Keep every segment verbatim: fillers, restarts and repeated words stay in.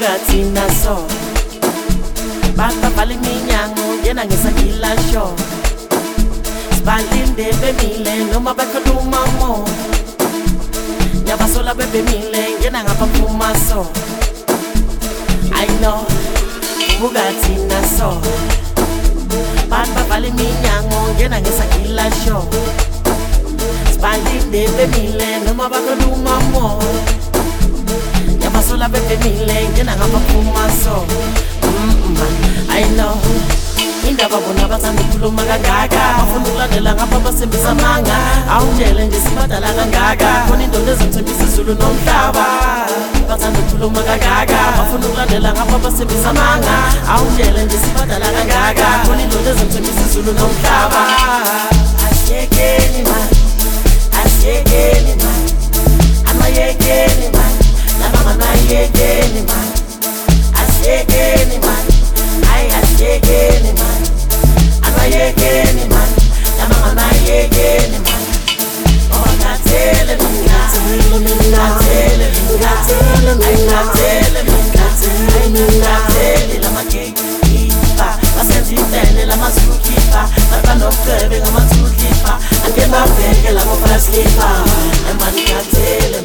Bugatina so Bata pali minyango Yena ngisakila show Spalinde bemile Noma baka luma mo Nyabasola bebe mile Yena ngapa puma so I know Bugatina so Bata pali minyango Yena ngisakila show Spalinde bemile Noma baka luma mo Nyabasola bebe mile Yena ngapa puma so I know Indaba bona bathanda ukukhuluma kangaka bafuna ukulandela ngapha basembisa manga awungele nje sibadala kangaka khona indoda ezithembisa izulu nomhlaba bathanda ukukhuluma kangaka bafuna ukulandela ngapha basembisa manga awungele nje sibadala kangaka khona indoda ezithembisa izulu nomhlaba asiyekeni man asiyekeni man amayekeni man nabangana yekeni man asiyekeni man ay asiyekeni man amayekeni man nabangana yekeni man oh ngatele mina ngatele mina ngatele mina ngatele mina ngatele lamakeipa basenzitene lamazulukipa batanokebe ngamazulukipa ake mabheke lamafraslipa emani ngatele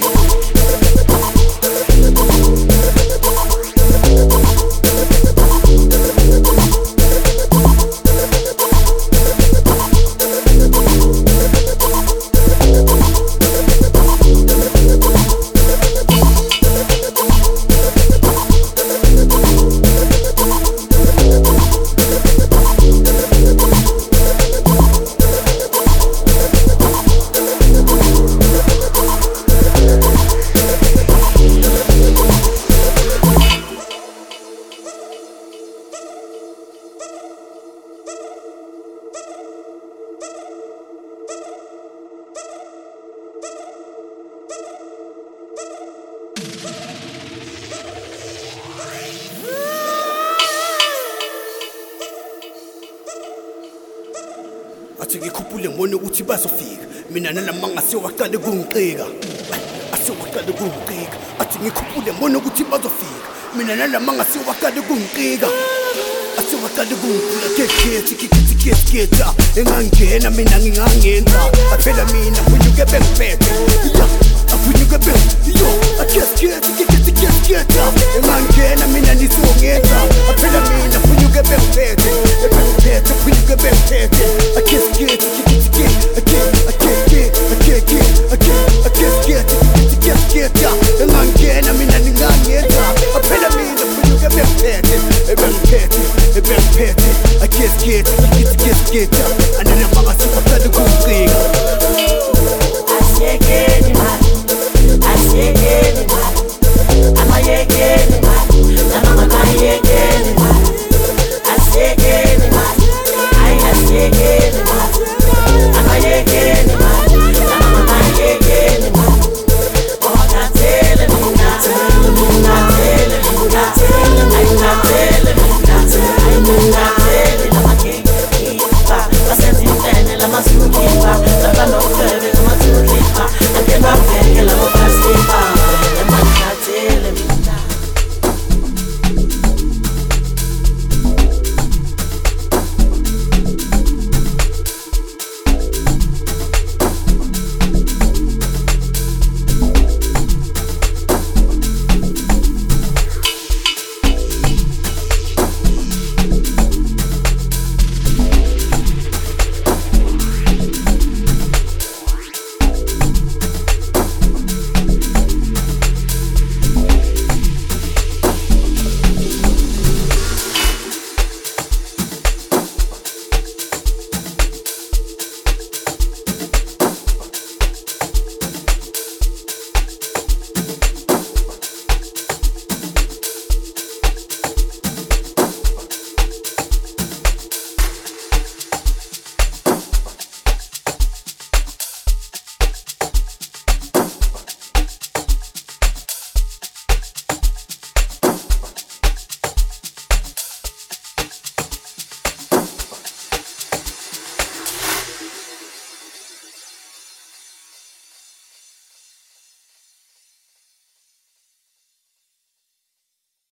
Athi ngikhuphule ngone ukuthi bazofika mina nalamanga sewaqale kungiqika asewaqale kungiqika athi ngikhuphule ngone ukuthi bazofika mina nalamanga sewaqale kungiqika asewaqale kungiqika kekhethi kikhithi kekhetha engangena mina ngingangenza aphela mina kunyuke bengiphethe ya apunyuke be yo akekhethi kikhithi kekhetha engangena mina nisongenza aphela mina kunyuke bengiphethe bengiphethe kunyuke bengiphethe akekhethi kikhithi kekhetha akekhethi akekhethi akekhethi akekhethi kekhetha engangena mina